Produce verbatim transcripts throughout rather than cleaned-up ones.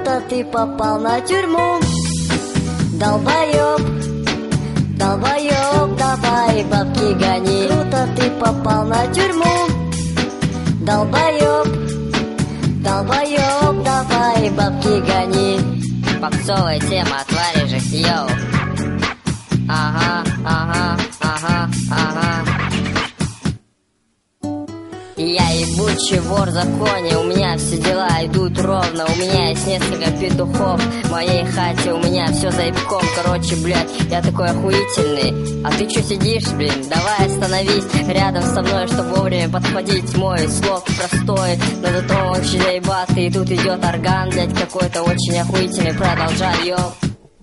Круто ты попал на тюрьму, долбоёб, долбоёб, давай бабки гони. Круто ты попал на тюрьму, долбоёб, долбоёб, давай бабки гони. Попсовая тема от варежек, йоу. Ага, ага, ага, ага. Я ебучий вор в законе, у меня все дела идут ровно. У меня есть несколько петухов в моей хате, у меня все заебком. Короче, блядь, я такой охуительный. А ты чё сидишь, блин? Давай остановись рядом со мной, чтобы вовремя подходить. Мой слог простой, но зато он очень заебатый. И тут идет орган, блядь, какой-то очень охуительный. Продолжай, йоу.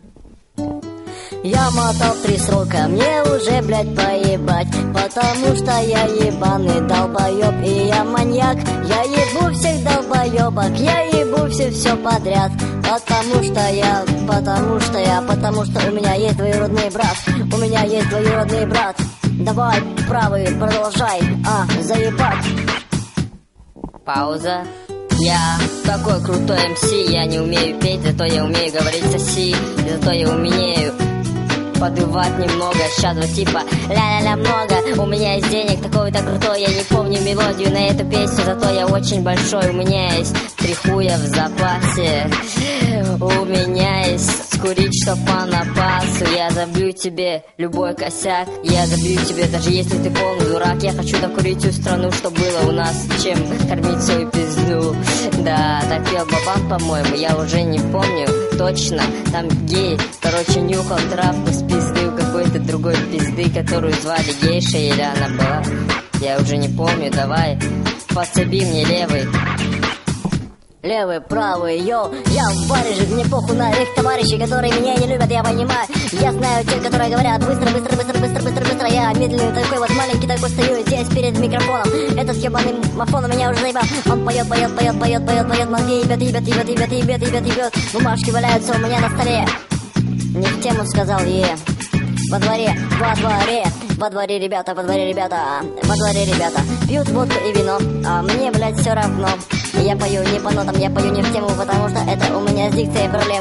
Я мотал три срока, мне уже, блядь, поебать, потому что я ебаный долбоеб и я маньяк. Я ебу всех долбоебок, я ебу все все подряд, потому что я, потому что я, потому что у меня есть двоюродный брат, у меня есть двоюродный брат. Давай, правый, продолжай, а, заебать. Пауза. Я такой крутой эм си, я не умею петь, зато я умею говорить соси, и зато я умею подывать немного, сейчас вот типа ля-ля-ля много. У меня есть денег, такой-то крутой, я не помню мелодию на эту песню, зато я очень большой. У меня есть три хуя в запасе, у меня есть скурить, что по напасу. Я забью тебе любой косяк, я забью тебе, даже если ты полный дурак. Я хочу докурить всю страну, что было у нас, чем кормить свою пизду. Да, так пел Бабан, по-моему, я уже не помню точно. Там гей, короче, нюхал травку с пизды у какой-то другой пизды, которую звали Гейша, или она была, я уже не помню. Давай, подсоби мне левый. Левый, правый, йоу, я варежек, мне похуй на их товарищей, которые меня не любят, я понимаю. Я знаю тех, которые говорят быстро, быстро, быстро, быстро, быстро, быстро. Я медленный такой вот маленький, такой стою здесь перед микрофоном. Этот ебаный мафон у меня уже заебал. Он поет, поет, поет, поет, поет, поет, мозги ебет, ебет, ебет, ебет, ебет, ебет, ебет. Бумажки валяются у меня на столе. Не в тему сказал, е. Во дворе, во дворе, во дворе ребята, во дворе ребята, во дворе ребята пьют водку и вино, а мне, блядь, все равно. Я пою не по нотам, я пою не в тему, потому что это у меня с дикцией проблемы.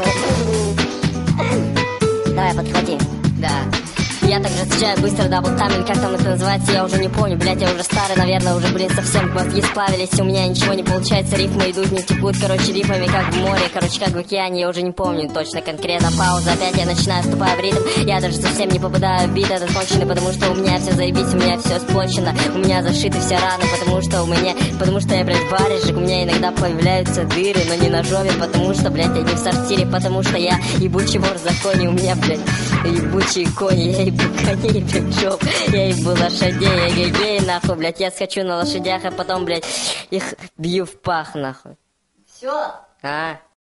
Давай, подхвати. Да. Я также отвечаю быстро, даблтаминг, как там это называется, я уже не помню, блять, я уже старый, наверное, уже, блин, совсем мозги сплавились, у меня ничего не получается, рифмы идут, не текут, короче, рифмами, как в море, короче, как в океане, я уже не помню точно, конкретно, пауза, опять я начинаю, вступая в ритм, я даже совсем не попадаю в бит этот конченый, потому что у меня все заебись, у меня все сплочено, у меня зашиты все раны, потому что у меня, потому что я, блядь, варежек, у меня иногда появляются дыры, но не на жопе, потому что, блядь, я не в сортире, потому что я ебучий вор в законе, у меня, блядь, ебучие кони, я ебу коней, блядь, жоп, я ебу лошадей, я гей-гей, нахуй, блядь, я скачу на лошадях, а потом, блядь, их бью в пах, нахуй. Все? А?